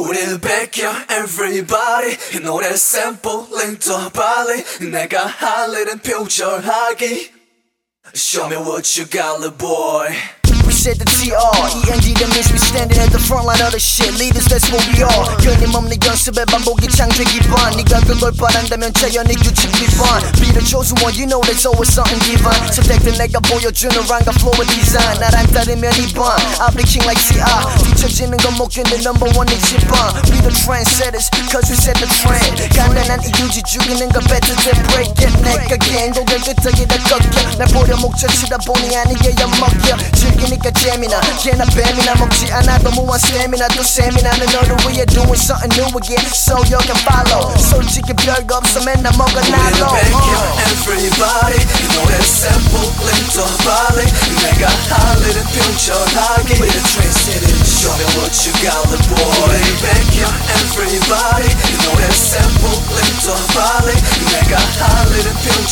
우릴 베껴 everybody 이 노래 샘플 링 더 빨리 내가 할 일은 표절하기 Show me what you got, little boy. We said the TR-E-N-D, that means we standing at the front line of the shit. Leaders, that's what we are. 끊임없는 연습에 반복이 창조 기반. 네가 그걸 바란다면 자연의 규칙 위반. Be the chosen one, you know there's always something divine. 선택된 내가 보여주는 랑과 flow design. 나랑 다르면 이반. I'll be king like CR. 뒤처지는 건 못 견뎌 number one 이지반. We the trendsetters, cause we set the trend. 간단한 이유지 죽이는 건 better than break it. 내가 행복을 끄떡이다 꺾여. 날 보려 목젖치다 보니 아니게 엿먹여. 즐기니까 재미나 걔나 뱀이나 먹지 않아도 무한 스태미나 또 세미나는 너를 위해 doing something new again so you can follow 솔직히 별거 없어 맨날 먹어 나도 우리는 베껴 everybody 이 노래 샘플 링 더 빨리 내가 할 일은 표절하기 We the trendsetters Show me what you got, little boy. 우리는 베껴 everybody 이 노래 샘플 링 더 빨리 내가 할 일은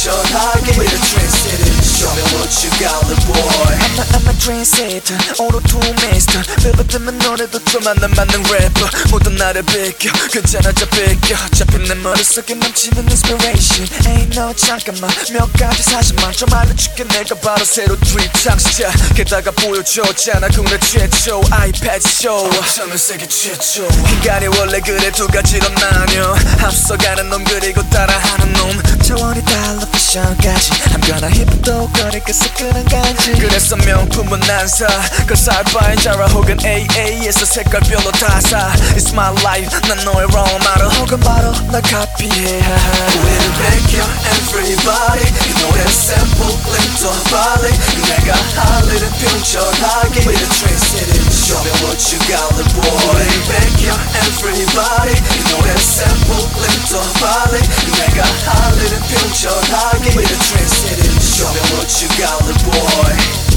표절하기 We the trendsetters Show me what you got, little boy. I'm a trendsetter, auto-tune master. 배받으면 노래도 좀 안 맞는 래퍼. 모든 나를 베껴, 괜찮아져 베껴. 잡힌 내 머릿속에 넘치는 inspiration. Ain't no 잠깐만, 몇 가지 사실만 좀 알려줄게. 내가 바로 새로 드립 창시자. 게다가 보여줬잖아 국내 최초 아이패드 쇼. 전 세계 최초. 인간이 원래 그래 두 가지로 나뉘어. 앞서가는 놈 그리고 따라하는 놈. 차원이 달라 패션까지 I'm gonna 힙도 거리까지 끄는 간지. 그래서 명품은 안 사. 그 살바인 자라 혹은 AA에서 색깔별로 다 사. It's my life 난 너의 role model 혹은 바로 널 카피해. 우리는 베껴 everybody 이 노래 샘플 링 더 빨리 내가 할 일은 표절하기 We the trendsetters Show me what you got, little boy. 우리는 베껴 everybody 이 노래 샘플 링 더 빨리 내가 할 일은 표절하기 We the trendsetters Show me what you got, little boy.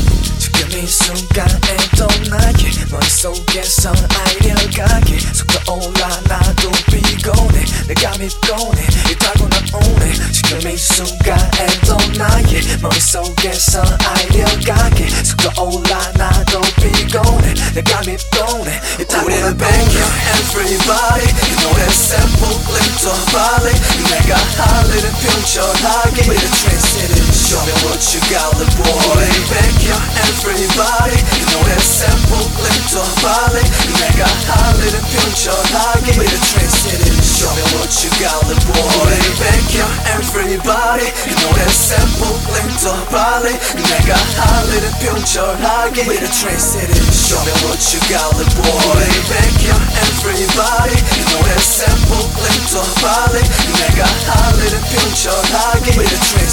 지금 이 순간에도 나의 머릿속에서 아이디어가 계속 떠올라 나도 피곤해 내가 믿곤 해 이따고 난 오네 지금 이 순간에도 나의 머릿속에서 아이디어가 계속 떠올라 나도 피곤해 내가 믿곤 해 이따고 난 우리는 베껴 everybody 이 노래 샘플 링 더 빨리 내가 할 일은 표절하기 We the trendsetters Show me what you got, little boy. 우리는 베껴 everybody 이 노래 샘플 링 더 빨리 내가 할 일은 표절하기 We the trendsetters Show me what you got, little boy. 우리는 베껴 everybody 이 노래 샘플 링 더 빨리 내가 할 일은 표절하기 We the trendsetters Show me what you got, little boy. 우리는 베껴 everybody 이 노래 샘플 링 더 빨리 내가 할 일은 표절하기 We the trendsetters